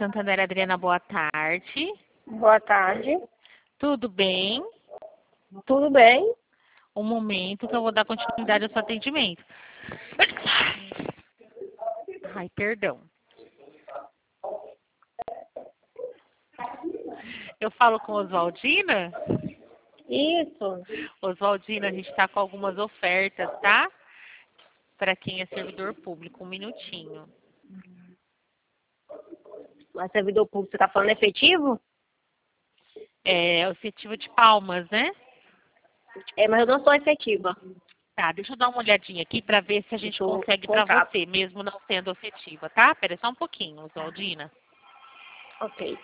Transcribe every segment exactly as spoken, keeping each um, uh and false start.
Santander, Adriana, boa tarde. Boa tarde. Tudo bem? Tudo bem? Um momento que eu vou dar continuidade ao seu atendimento. Ai, perdão. Eu falo com Oswaldina? Isso. Oswaldina, a gente está com algumas ofertas, tá? Para quem é servidor público. Um minutinho. Mas servidor público, você está falando efetivo? É o efetivo de Palmas, né? É, mas eu não sou efetiva. Tá, deixa eu dar uma olhadinha aqui para ver se a gente Sou consegue para contrato. você, mesmo não sendo efetiva, tá? Pera só um pouquinho, Oswaldina. Ok.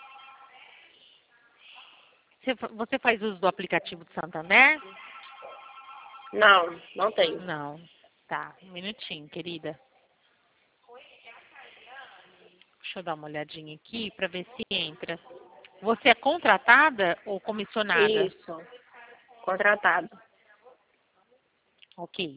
Você, você faz uso do aplicativo do Santander? Não, não tenho. Não. Tá, um minutinho, querida. Deixa eu dar uma olhadinha aqui para ver se entra. Você é contratada ou comissionada? Isso. Contratado. Ok.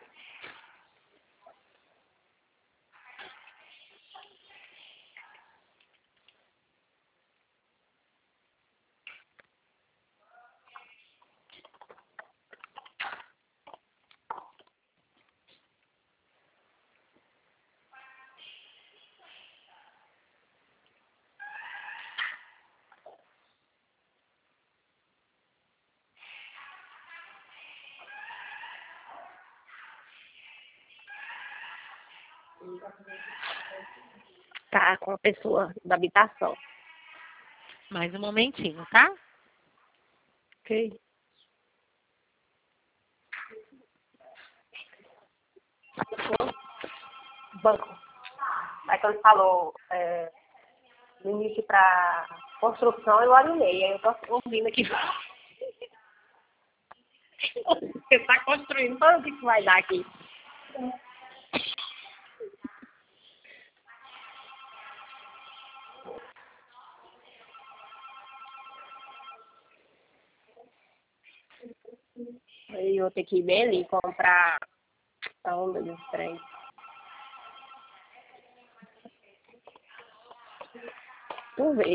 Tá com a pessoa da habitação. Mais um momentinho, tá? Ok. Banco. Aí quando falou é, limite para construção, eu olhei. Aí eu tô ouvindo aqui. Você está construindo, para o que vai dar aqui? Aí eu vou ter que ir bem ali comprar. Aonde meu trem? Tu vê.